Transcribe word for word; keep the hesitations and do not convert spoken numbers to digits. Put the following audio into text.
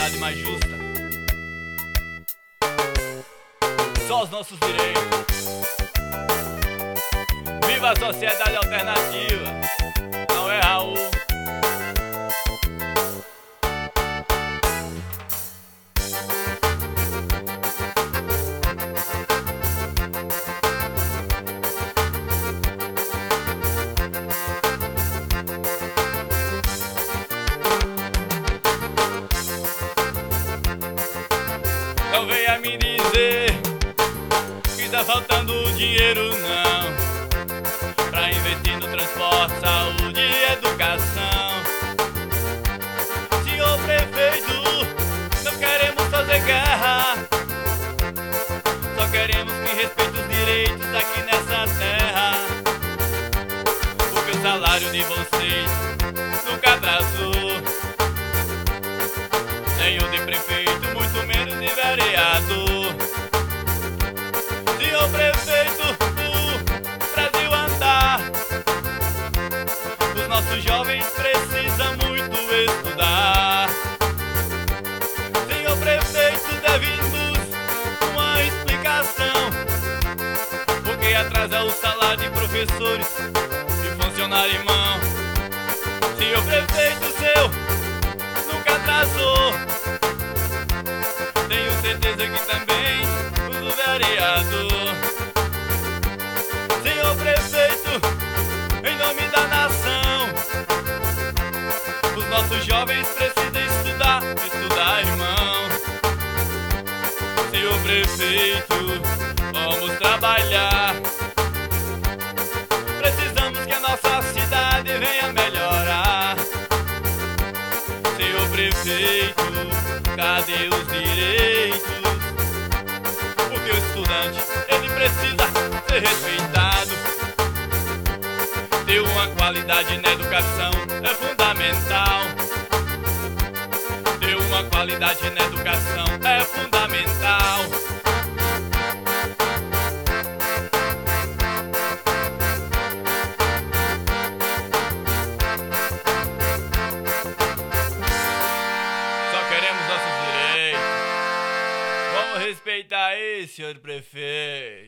sociedade mais justa. Só os nossos direitos. Viva a sociedade alternativa. Não é Raul. Não venha me dizer que tá faltando dinheiro não, pra investir no transporte, saúde e educação. Senhor prefeito, não queremos fazer guerra, só queremos que respeite os direitos aqui nessa terra. Porque o salário de vocês nunca atrasou, nem o de prefeito, muito menos de vereador. Senhor prefeito, o Brasil andar, os nossos jovens precisam muito estudar. Senhor prefeito, deve-nos uma explicação, porque atrasa o salário de professores e funcionário em mão. Senhor prefeito, seu nunca atrasou, tenho certeza que também o do vereador. Senhor prefeito, em nome da nação, os nossos jovens precisam estudar, estudar, irmão. Senhor prefeito, vamos trabalhar, precisamos que a nossa cidade venha melhorar. Senhor prefeito, cadê os direitos? Porque o estudante, ele precisa ser respeitado. Ter uma qualidade na educação é fundamental. Ter uma qualidade na educação é fundamental. Só queremos nossos direitos. Vamos respeitar aí, senhor prefeito.